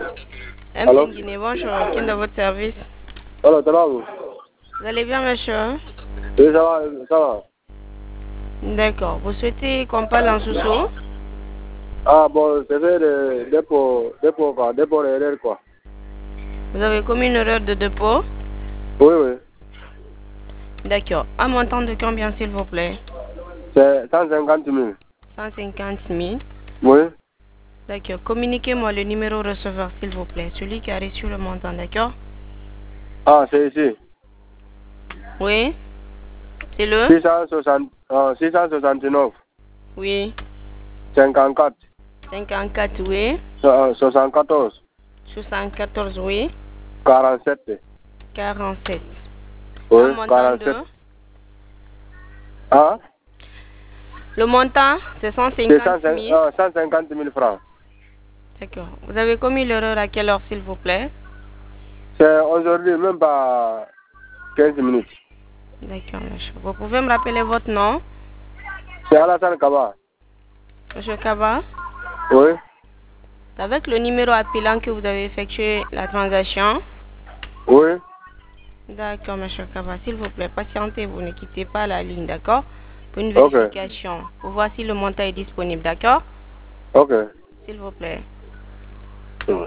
Allô? MTN Guinée, bonjour. Qui est dans votre service? Alors, ça va vous? Vous allez bien, monsieur? Oui, ça va, ça va. D'accord. Vous souhaitez qu'on parle en sous-sous? Ah bon, c'est fait de dépôt RR quoi. Vous avez commis une erreur de dépôt? Oui, oui. D'accord. Un montant de combien, s'il vous plaît? C'est 150 000. 150 000. Oui. D'accord. Communiquez-moi le numéro receveur, s'il vous plaît. Celui qui a reçu le montant, d'accord? Ah, c'est ici. Oui. C'est le? 669, Oui. 54, 54, oui. 74, 74, oui. 47. 47. Un Oui, montant 47. de... Ah? Le montant, c'est C'est 150 000. 150 000 francs. D'accord. Vous avez commis l'erreur à quelle heure, s'il vous plaît? C'est aujourd'hui, même pas 15 minutes. D'accord, monsieur. Vous pouvez me rappeler votre nom? C'est Alassane Kaba. Monsieur Kaba? Oui. C'est avec le numéro appelant que vous avez effectué la transaction? Oui. D'accord, monsieur Kaba. S'il vous plaît, patientez, vous ne quittez pas la ligne, d'accord? Pour une Ok. vérification. Pour voir si le montant est disponible, d'accord? Ok. S'il vous plaît. Ouais.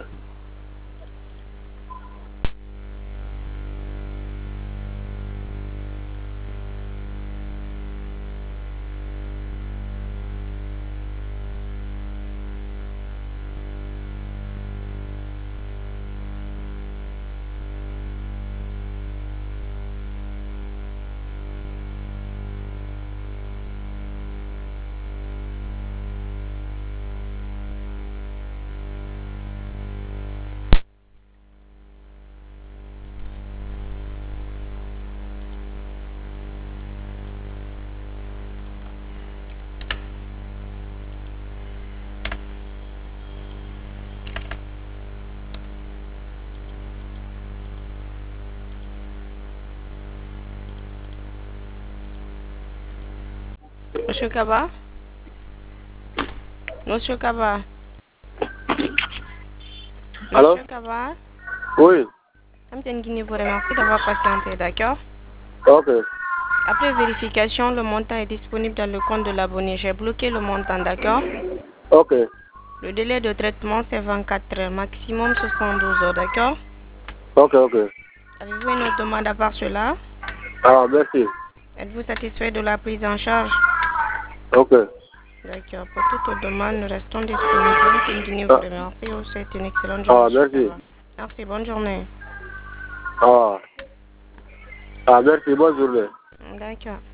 Monsieur Kaba? Monsieur Kaba? Allô? Monsieur Kaba? Oui. MTN Guinée vous remercie d'avoir patienté, d'accord? Ok. Après vérification, le montant est disponible dans le compte de l'abonné. J'ai bloqué le montant, d'accord? Ok. Le délai de traitement, c'est 24 heures, maximum 72 heures, d'accord? Ok, ok. Avez-vous une autre demande à part cela? Ah, merci. Êtes-vous satisfait de la prise en charge? Ok. D'accord. Pour toute autre demande, nous restons disponibles. Continue vous Ah, remercie. Vous souhaite une excellente journée, ah, monsieur merci. Kaba. Merci, bonne journée. Ah, ah, merci. Bonne journée. D'accord.